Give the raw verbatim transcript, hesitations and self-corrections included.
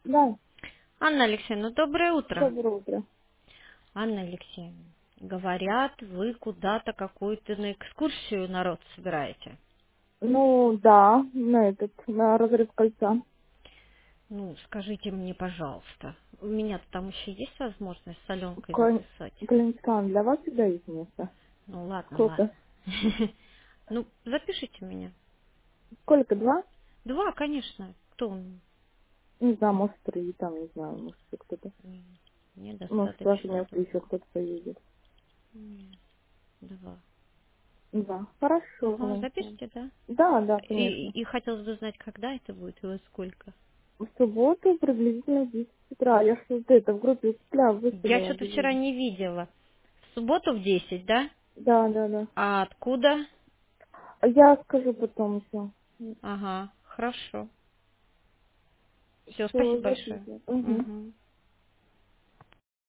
Да, Анна Алексеевна, доброе утро. доброе утро. Анна Алексеевна, говорят, вы куда-то какую-то на экскурсию народ собираете. Ну, да, на этот, на разрыв кольца. Ну, скажите мне, пожалуйста, у меня там еще есть возможность с Аленкой Кон- записать? Клинскан, для вас всегда есть место. Ну, ладно, Сколько? ладно. Ну, запишите меня. Сколько, два? Два, конечно. Кто он? Не знаю, может, три, там, не знаю, может, еще кто-то. М, Мне Может, с вашими достаточно если еще двух. кто-то поедет. Нет, два. Да, хорошо, Ага, Клинскан. запишите, да? Да, да, И, конечно. и хотелось бы знать, когда это будет и во сколько. В субботу приблизительно в десять утра. Я что-то это в группе Пля Я выставила что-то вчера объявление. не видела. В субботу в десять, да? Да, да, да. А откуда? А я скажу потом еще. Ага, хорошо. Все, Все, спасибо большое. записано. Угу. Мгм.